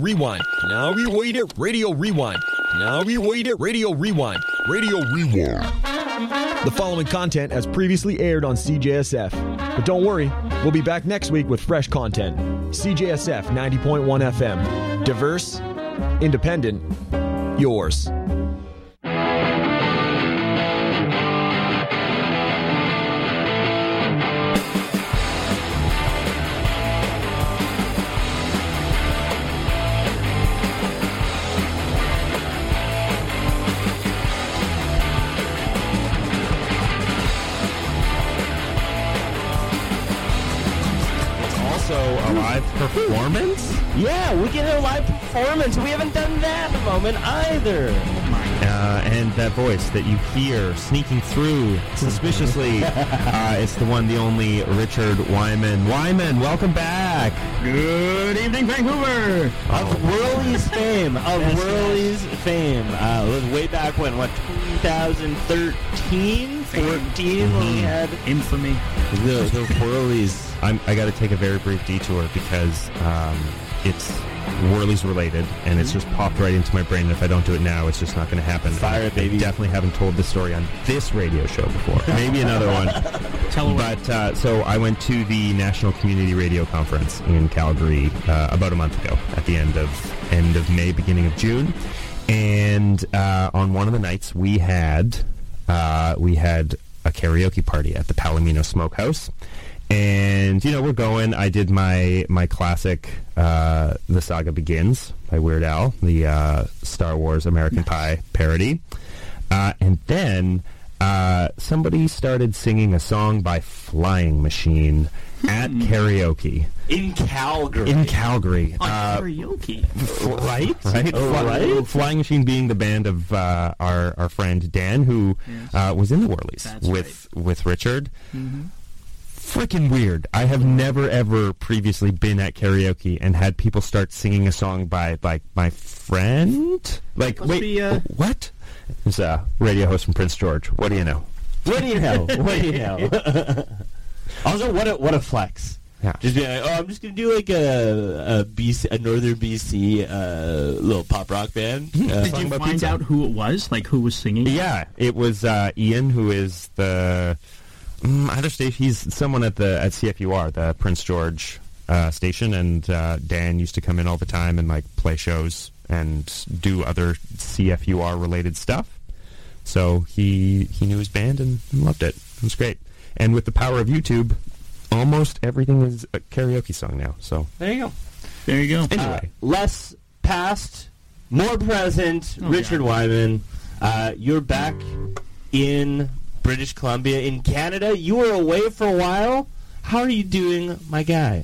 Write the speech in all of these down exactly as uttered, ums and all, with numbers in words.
Rewind. Now we wait it. Radio Rewind. Now we wait it. Radio Rewind. Radio Rewind. The following content as previously aired on C J S F. But don't worry, we'll be back next week with fresh content. C J S F ninety point one F M. Diverse, independent, yours. A live performance? Yeah, we get a live performance. We haven't done that in a moment either. Uh, and that voice that you hear sneaking through suspiciously, uh, it's the one, the only Richard Wyman. Wyman, welcome back. Good evening, Vancouver. Of Whirly's fame. Of Whirly's fame. Uh, it was way back when, what, twenty thirteen? fourteen mm-hmm. when we had infamy. The, the Whirlies. I'm, I got to take a very brief detour because um, it's Whirlies related, and it's just popped right into my brain. And if I don't do it now, it's just not going to happen. Fire it, baby. I definitely haven't told this story on this radio show before. Maybe another one. Tell but uh, so I went to the National Community Radio Conference in Calgary uh, about a month ago, at the end of end of May, beginning of June, and uh, on one of the nights we had uh, we had a karaoke party at the Palomino Smokehouse. And, you know, we're going. I did my my classic uh, The Saga Begins by Weird Al, the uh, Star Wars American Pie parody. Uh, and then uh, somebody started singing a song by Flying Machine at karaoke. In Calgary. In Calgary. On uh, karaoke. F- right? Right? Oh, Fly- right? Flying Machine being the band of uh, our, our friend Dan, who Yes. uh, was in the Whirlies That's with, with Richard. Mm-hmm. Freaking weird. I have never, ever previously been at karaoke and had people start singing a song by, like, my friend? Like, Must wait, be, uh, what? It's a radio host from Prince George. What do you know? What do you know? What do you know? Also, what a, what a flex. Yeah. Just be like, oh, I'm just going to do, like, a, a, B C, a Northern B C uh, little pop rock band. Uh, Did you about find pizza. out who it was? Like, who was singing? Yeah, it was uh, Ian, who is the mm, either station. He's someone at the at C F U R, the Prince George uh, station, and uh, Dan used to come in all the time and like play shows and do other C F U R related stuff. So he he knew his band and loved it. It was great. And with the power of YouTube, almost everything is a karaoke song now. So There you go. There you go. anyway. Uh, less past, more present, Oh, Richard God. Wyman. Uh, you're back in British Columbia, in Canada. You were away for a while. How are you doing, my guy?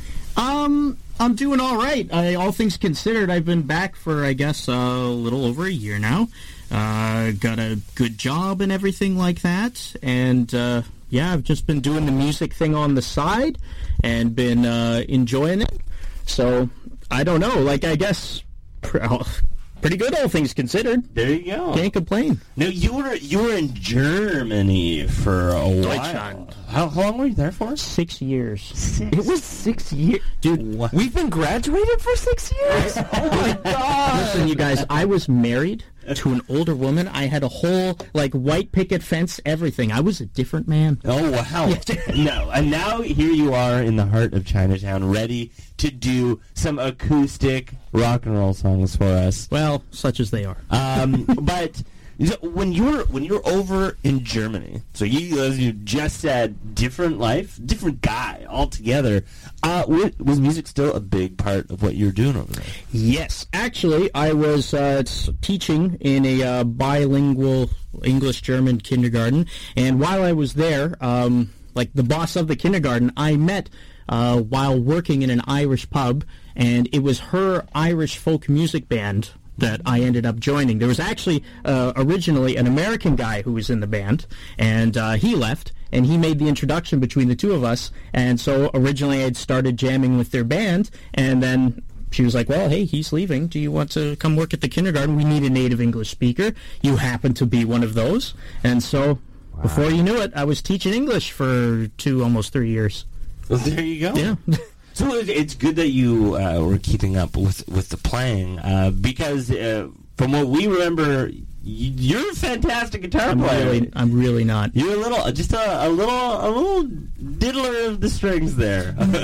Um, I'm doing all right. I, all things considered, I've been back for, I guess, a little over a year now. Uh, got a good job and everything like that. And, uh, yeah, I've just been doing the music thing on the side and been uh, enjoying it. So, I don't know. Like, I guess pr- pretty good, all things considered. There you go. Can't complain. No, you were you were in Germany for a while. Deutschland. How, how long were you there for? Six years. Six. It was six years. Dude, What? We've been graduated for six years? Oh, my God. listen, you guys, I was married to an older woman. I had a whole, like, white picket fence, everything. I was a different man. Oh, wow. No, and now here you are in the heart of Chinatown, ready to do some acoustic rock and roll songs for us. Well, such as they are. Um, but so when you're when you're over in Germany, so you, as you just said, different life, different guy altogether. Uh, wa- was music still a big part of what you were doing over there? Yes, actually, I was uh, s- teaching in a uh, bilingual English-German kindergarten, and while I was there, um, like the boss of the kindergarten, I met uh, while working in an Irish pub, and it was her Irish folk music band that I ended up joining. There was actually uh, originally an American guy who was in the band, and uh, he left, and he made the introduction between the two of us, and so originally I'd started jamming with their band, and then she was like, well, hey, he's leaving. Do you want to come work at the kindergarten? We need a native English speaker. You happen to be one of those. And so before you knew it, I was teaching English for two, almost three years. Well, there you go. Yeah. So it- it's good that you uh, were keeping up with, with the playing, uh, because uh, from what we remember, y- you're a fantastic guitar I'm player. really, I'm really not. You're a little, just a, a little, a little diddler of the strings there. I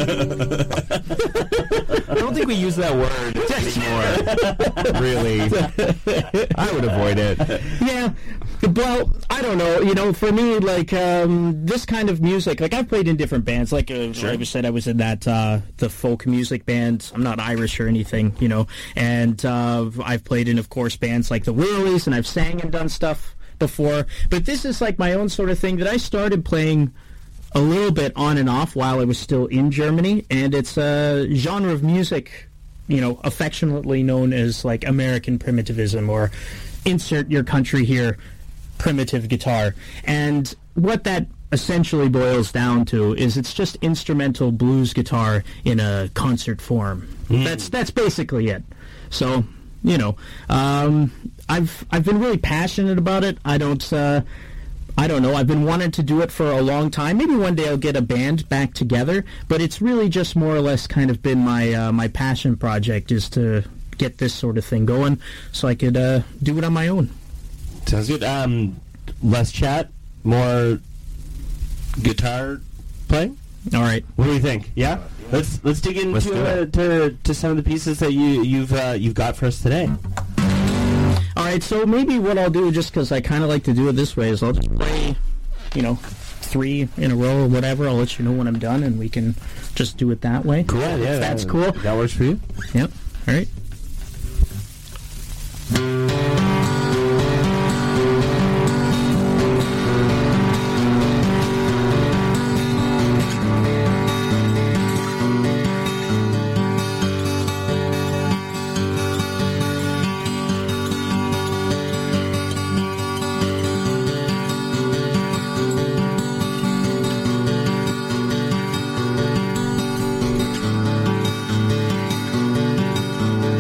don't think we use that word anymore. Really, I would avoid it. Yeah, well, I don't know. You know, for me, like um, this kind of music, like I've played in different bands. Like uh, Sure. I said, I was in that uh, the folk music band. I'm not Irish or anything, you know. And uh, I've played in, of course, bands like the Whirlies, and I've sang and done stuff before. But this is like my own sort of thing that I started playing a little bit on and off while I was still in Germany, and it's a genre of music, you know, affectionately known as like American primitivism, or insert your country here, primitive guitar. And what that essentially boils down to is it's just instrumental blues guitar in a concert form. That's that's basically it. So, you know, um, I've I've been really passionate about it. I don't. Uh, I don't know. I've been wanting to do it for a long time. Maybe one day I'll get a band back together. But it's really just more or less kind of been my uh, my passion project, is to get this sort of thing going, so I could uh, do it on my own. Sounds good. Um, less chat, more guitar playing. All right. What do you think? Yeah, let's let's dig Let's do into uh, it. to, to some of the pieces that you you've uh, you've got for us today. All right. So maybe what I'll do, just because I kind of like to do it this way, is I'll just play, you know, three in a row or whatever. I'll let you know when I'm done, and we can just do it that way. Cool. Yeah, That's that, cool. That works for you. Yep. All right. Thank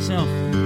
myself.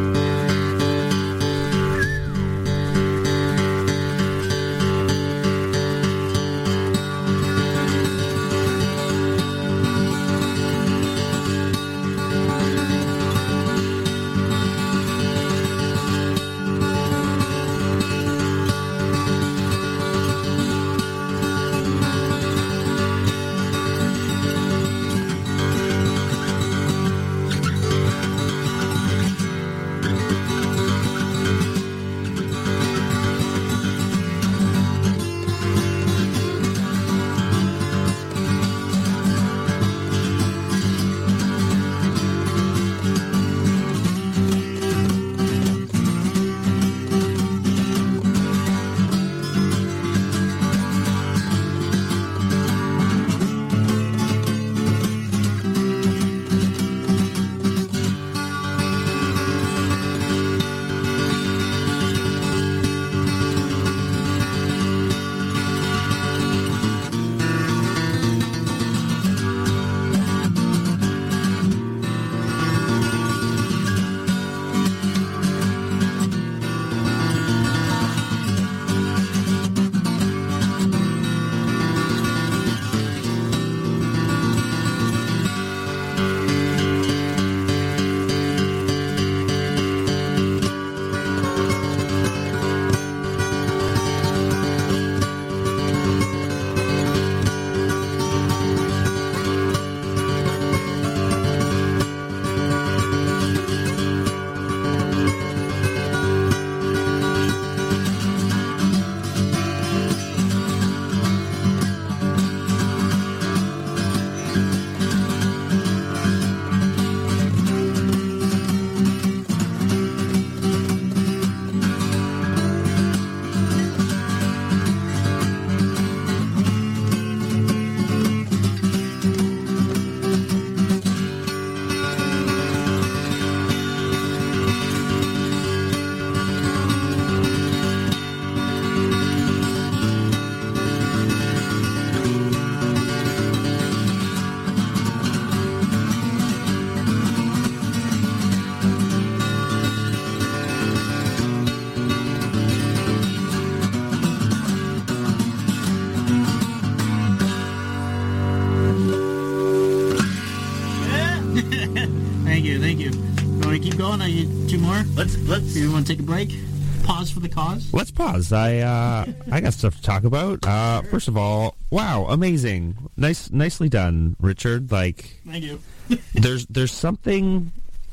Are you two more? Let's let's. You want to take a break? Pause for the cause. Let's pause. I uh, I got stuff to talk about. Uh, first of all, wow, amazing, nice, nicely done, Richard. Like, thank you. there's there's something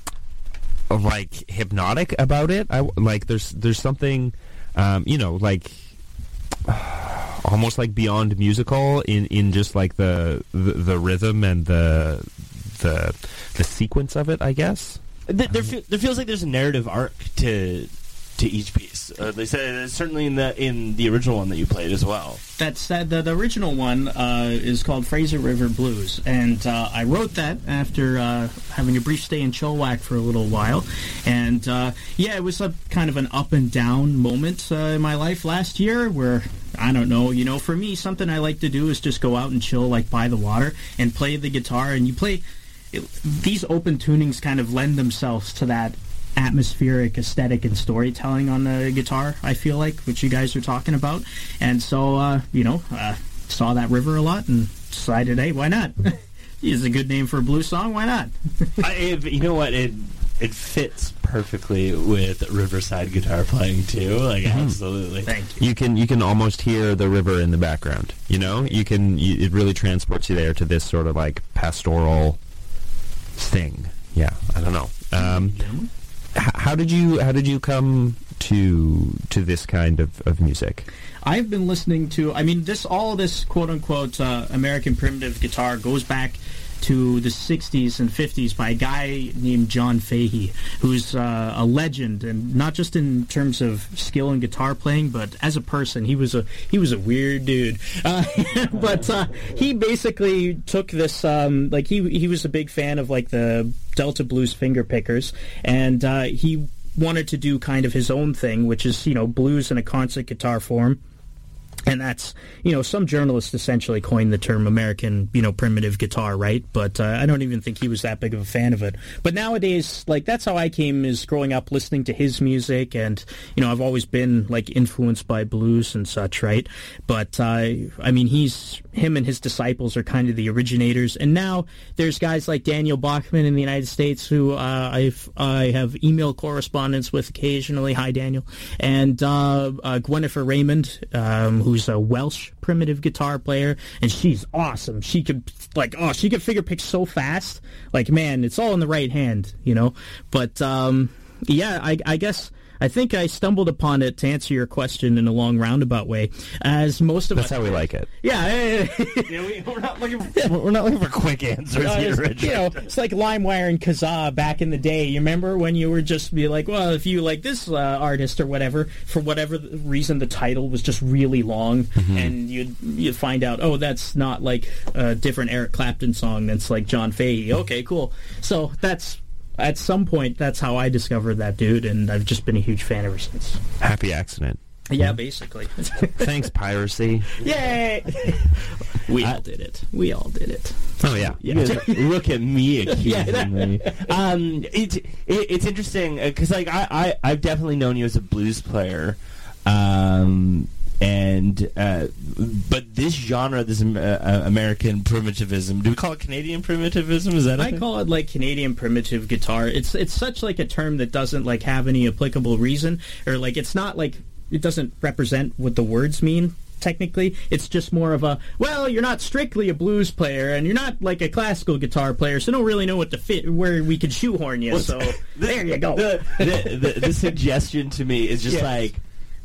like hypnotic about it. I like there's there's something, um, you know, like uh, almost like beyond musical in, in just like the, the the rhythm and the the the sequence of it, I guess. There, there, fe- there feels like there's a narrative arc to to each piece. Uh, they said certainly in the in the original one that you played as well. That's uh, the, the original one uh, is called Fraser River Blues, and uh, I wrote that after uh, having a brief stay in Chilliwack for a little while, and uh, yeah, it was a kind of an up and down moment uh, in my life last year where. I don't know, you know, for me, something I like to do is just go out and chill, like, by the water and play the guitar, and you play. It, these open tunings kind of lend themselves to that atmospheric aesthetic and storytelling on the guitar, I feel like, which you guys are talking about. And so, uh, you know, uh, saw that river a lot and decided, hey, why not? It's a good name for a blues song, why not? I, you know what, it it fits perfectly with Riverside guitar playing, too. Like, mm-hmm. Absolutely. Thank you. You can, you can almost hear the river in the background, you know? You can, you, it really transports you there to this sort of, like, pastoral thing. Yeah, I don't know. Um, h- how did you how did you come to to this kind of, of music? I've been listening to. I mean, this all this quote unquote uh, American primitive guitar goes back to the sixties and fifties by a guy named John Fahey, who's uh, a legend, and not just in terms of skill in guitar playing, but as a person, he was a he was a weird dude. Uh, but uh, he basically took this, um, like he he was a big fan of like the Delta Blues finger pickers, and uh, he wanted to do kind of his own thing, which is, you know, blues in a concert guitar form. And that's, you know, some journalists essentially coined the term American, you know, primitive guitar, right? But uh, I don't even think he was that big of a fan of it. But nowadays, like, that's how I came, is growing up listening to his music. And, you know, I've always been, like, influenced by blues and such, right? But, uh, I mean, he's, him and his disciples are kind of the originators. And now there's guys like Daniel Bachman in the United States who uh, I've, I have email correspondence with occasionally. Hi, Daniel. And uh, uh, Gwennifer Raymond, um, who who's a Welsh primitive guitar player, and she's awesome. She could, like, oh, she could figure pick so fast. Like, man, it's all in the right hand, you know? But, um, yeah, I, I guess... I think I stumbled upon it, to answer your question in a long roundabout way, as most of That's us... how we like it. Yeah. yeah we, we're, not looking for, we're not looking for quick answers uh, here, it's, you know, it's like LimeWire and Kazaa back in the day. You remember when you were just be like, well, if you like this uh, artist or whatever, for whatever reason the title was just really long, mm-hmm. and you'd, you'd find out, oh, that's not like a different Eric Clapton song, that's like John Fahey. Okay, cool. So that's... At some point, that's how I discovered that dude, and I've just been a huge fan ever since. Happy accident. Yeah, basically. Thanks, piracy. Yay! We all did it. We all did it. Oh, yeah. You guys, look at me accusing yeah, me. Um, it, it, it's interesting, because like, I, I, I've definitely known you as a blues player. Um... And uh, but this genre, this uh, American primitivism, do we call it Canadian primitivism? Is that a I thing? call it like Canadian primitive guitar. It's it's such like a term that doesn't like have any applicable reason, or like it's not like it doesn't represent what the words mean. Technically, it's just more of a, well, you're not strictly a blues player, and you're not like a classical guitar player, so don't really know what to fit, where we could shoehorn you. Well, so the, there you go. The, the, the, the suggestion to me is just yes. like.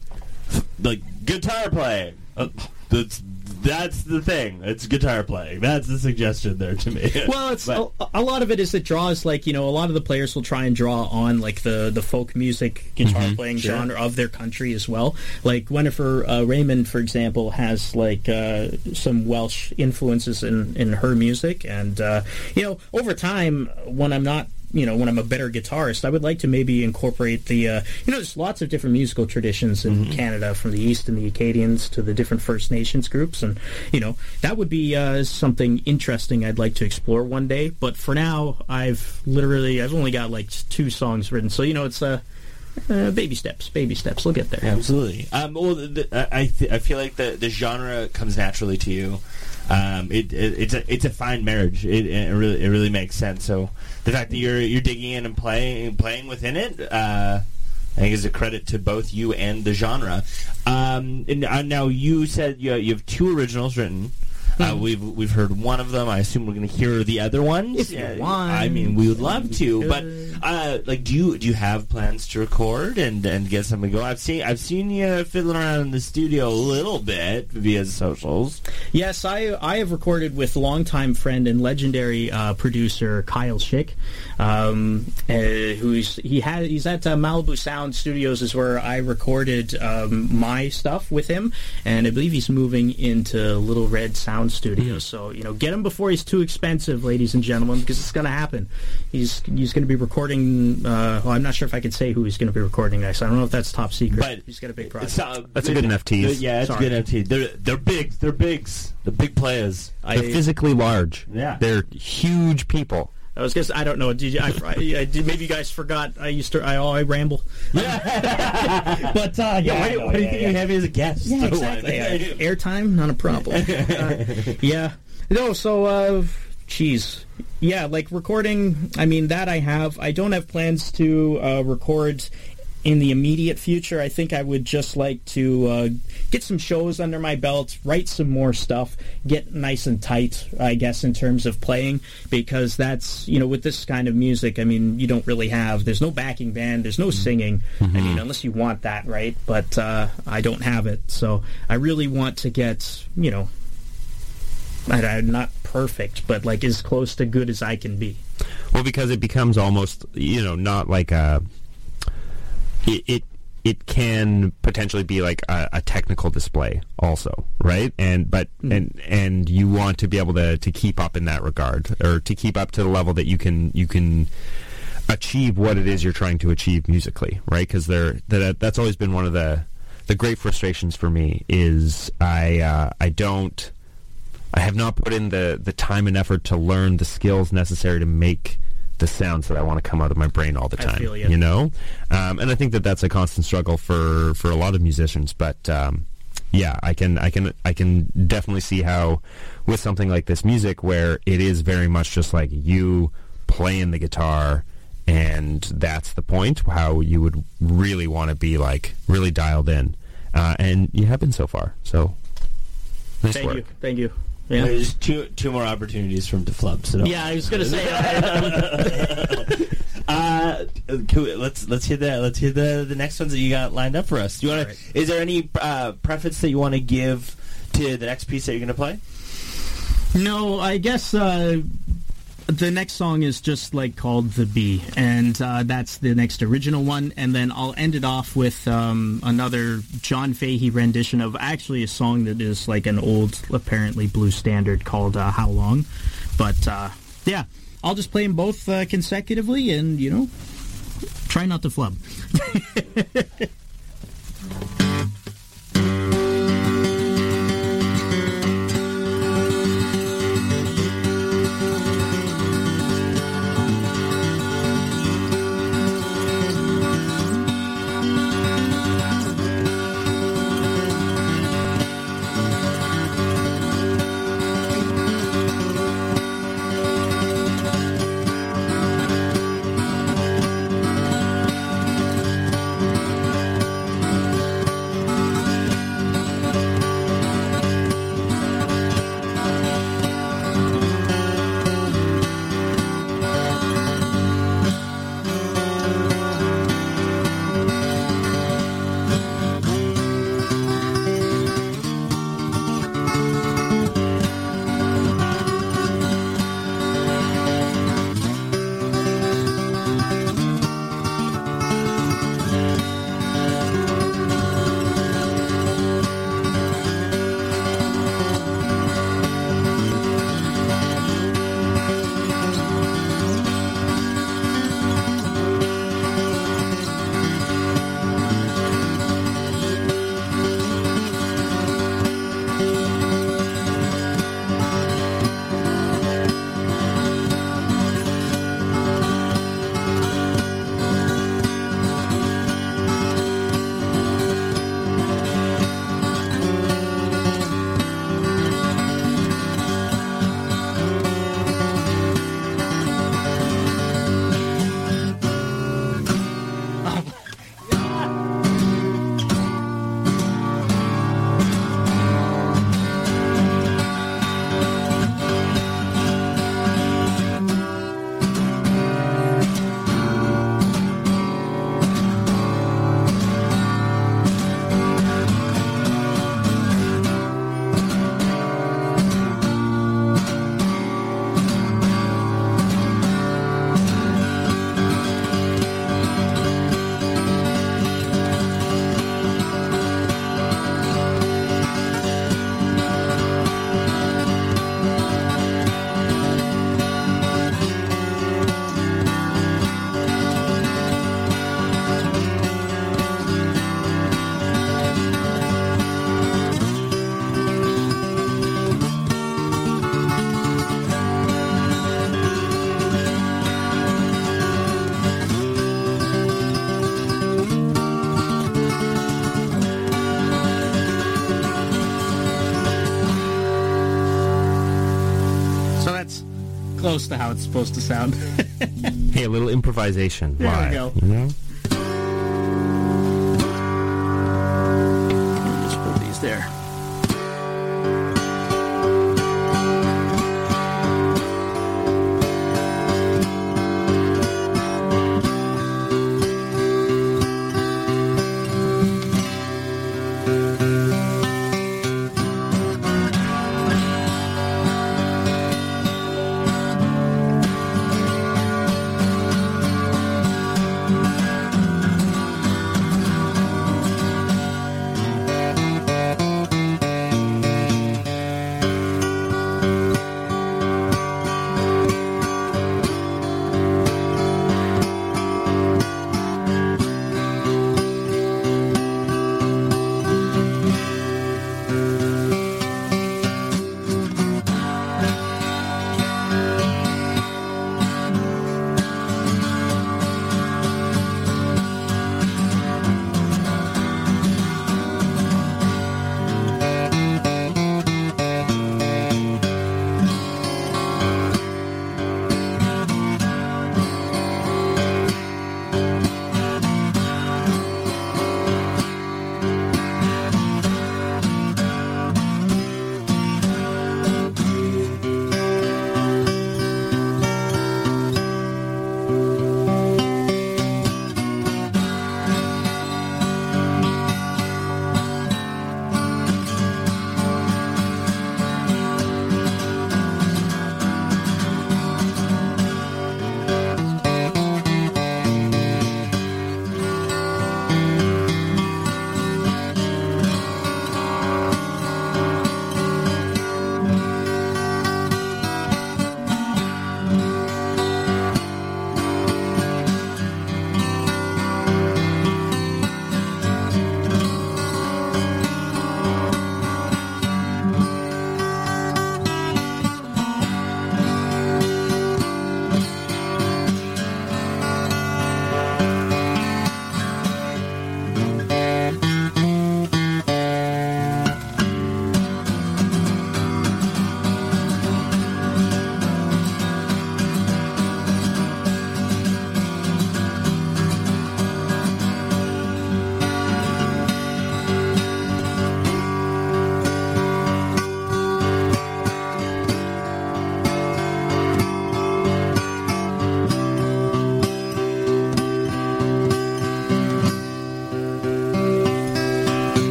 Like guitar playing. Uh, that's that's the thing. It's guitar playing. That's the suggestion there to me. Well, it's a, a lot of it is it draws like, you know, a lot of the players will try and draw on like the, the folk music guitar mm-hmm, playing sure. genre of their country as well. Like Gwennifer uh, Raymond, for example, has like uh, some Welsh influences in, in her music, and uh, you know, over time when I'm not you know, when I'm a better guitarist, I would like to maybe incorporate the, uh, you know, there's lots of different musical traditions in mm-hmm. Canada, from the East and the Acadians to the different First Nations groups, and, you know, that would be uh, something interesting I'd like to explore one day, but for now, I've literally, I've only got, like, two songs written, so, you know, it's, uh, uh baby steps, baby steps, we'll get there. Yeah, absolutely. Um, well, the, the, I, th- I feel like the, the genre comes naturally to you. Um, it, it it's a it's a fine marriage. It, it really it really makes sense. So the fact that you're you're digging in and playing playing within it, uh, I think is a credit to both you and the genre. Um, and uh, now you said you you have two originals written. Uh, we've we've heard one of them. I assume we're going to hear the other ones. If you yeah, want, I mean, we would love to. But uh, like, do you do you have plans to record and, and get something going? I've seen I've seen you fiddling around in the studio a little bit via socials. Yes, I I have recorded with longtime friend and legendary uh, producer Kyle Schick, um, uh, who's he had he's at uh, Malibu Sound Studios is where I recorded um, my stuff with him, and I believe he's moving into Little Red Sound Studio. So, you know, get him before he's too expensive, ladies and gentlemen, because it's going to happen. He's he's going to be recording, uh, well, I'm not sure if I can say who he's going to be recording next. I don't know if that's top secret. But he's got a big project. Uh, that's a good enough tease. Yeah, it's Sorry. a good enough tease. They're, they're big. They're bigs. They're big players. They're I, physically large. Yeah. They're huge people. I was guess I don't know. Did you? I, I, I did, maybe you guys forgot. I used to. I, I ramble. Yeah. but uh, yeah, why, I know, why do you yeah, think yeah. you have me as a guest? Yeah, exactly. uh, airtime, not a problem. uh, yeah. No, so, uh, geez. Yeah, like recording, I mean, that I have. I don't have plans to uh, record in the immediate future. I think I would just like to uh, get some shows under my belt, write some more stuff, get nice and tight, I guess, in terms of playing, because that's, you know, with this kind of music, I mean, you don't really have, there's no backing band, there's no singing, mm-hmm. I mean, unless you want that, right? But uh, I don't have it, so I really want to get, you know, I, I'm not perfect, but like as close to good as I can be. Well, because it becomes almost, you know, not like a... It, it it can potentially be like a, a technical display also, right? And but mm. and and you want to be able to, to keep up in that regard, or to keep up to the level that you can you can achieve what it is you're trying to achieve musically, right? Because they're that that's always been one of the the great frustrations for me is I uh, I don't I have not put in the the time and effort to learn the skills necessary to make the sounds that I want to come out of my brain all the time. I feel you. You know, um, and I think that that's a constant struggle for, for a lot of musicians. But um, yeah, I can I can I can definitely see how with something like this music, where it is very much just like you playing the guitar, and that's the point. How you would really want to be like really dialed in, uh, and you have been so far. So nice Thank work. you. Thank you. Yeah. There's two two more opportunities for him to flub. So don't Yeah, I was gonna say. uh, can we, let's let's hear that. Let's hear the the next ones that you got lined up for us. Do you want All right. to? Is there any uh, preface that you want to give to the next piece that you're going to play? No, I guess uh, the next song is just like called "The Bee," and uh, that's the next original one. And then I'll end it off with um, another John Fahey rendition of actually a song that is like an old, apparently blues standard called uh, "How Long." But uh, yeah, I'll just play them both uh, consecutively, and you know, try not to flub. Close to how it's supposed to sound. Hey, a little improvisation. There Why? we go. You know? Just put these there.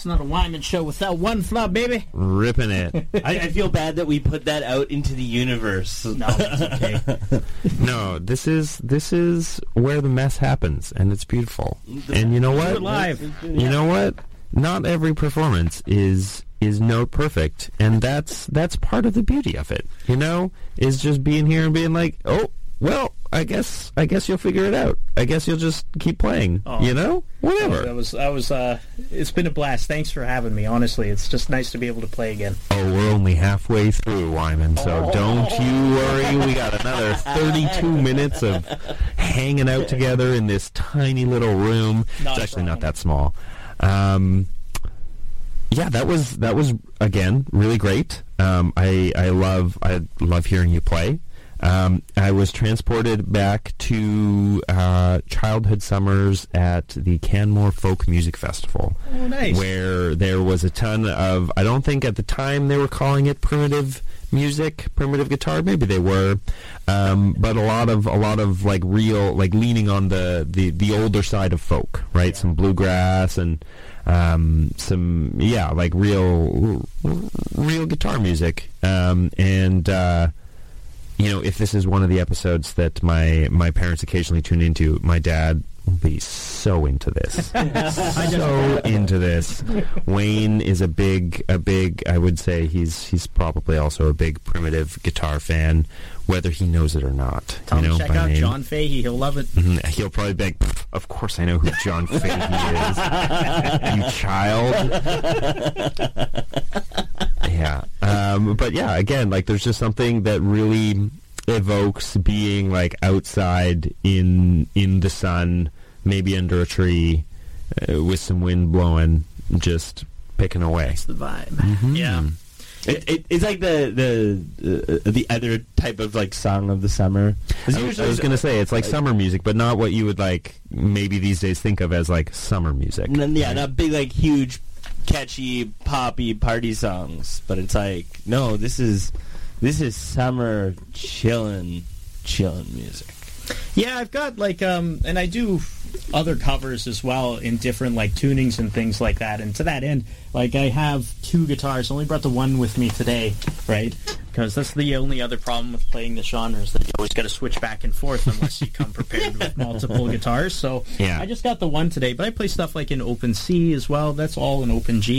It's not a Wyman show without one flaw, baby. Ripping it. I, I feel bad that we put that out into the universe. No, that's okay. No, this is this is where the mess happens, and it's beautiful. And you know what? Do it live. You know what? Not every performance is is note perfect, and that's that's part of the beauty of it. You know, is just being here and being like, oh, well, I guess I guess you'll figure it out. I guess you'll just keep playing. Oh. You know, whatever. Oh, that was that was. Uh, it's been a blast. Thanks for having me. Honestly, it's just nice to be able to play again. Oh, we're only halfway through, Wyman, so Oh. don't you worry. We got another thirty-two minutes of hanging out together in this tiny little room. Not it's actually a not that small. Um, yeah, that was that was again really great. Um, I I love I love hearing you play. Um, I was transported back to uh, childhood summers at the Canmore Folk Music Festival. Oh, nice. Where there was a ton of, I don't think at the time they were calling it primitive music, primitive guitar. Maybe they were, um, but a lot of a lot of like real, like leaning on the the, the older side of folk, right? Some bluegrass and um, some yeah, like real real guitar music, um, and. Uh, You know, if this is one of the episodes that my my parents occasionally tune into, my dad will be so into this, so into this. Wayne is a big, a big. I would say he's he's probably also a big primitive guitar fan, whether he knows it or not. Tell you him know, check by out name. John Fahey. He'll love it. Mhm. He'll probably be like, "Pff, of course I know who John Fahey is, you child." Yeah. Um, but yeah, again, like there's just something that really evokes being like outside in in the sun, maybe under a tree, uh, with some wind blowing, just picking away. That's the vibe. Mhm. Yeah. It, it, it's like the the uh, the other type of like song of the summer. It's I was, usually- I was gonna say it's like summer music, but not what you would like maybe these days think of as like summer music. N- yeah, not big like huge, catchy, poppy party songs, but it's like no, this is this is summer chillin', chillin' music. Yeah, I've got like um, and I do other covers as well in different like tunings and things like that. And to that end, like I have two guitars. I only brought the one with me today, right? Because that's the only other problem with playing the genre is that you always got to switch back and forth unless you come prepared with multiple guitars. So Yeah. I just got the one today, but I play stuff like in open C as well. That's all in open G.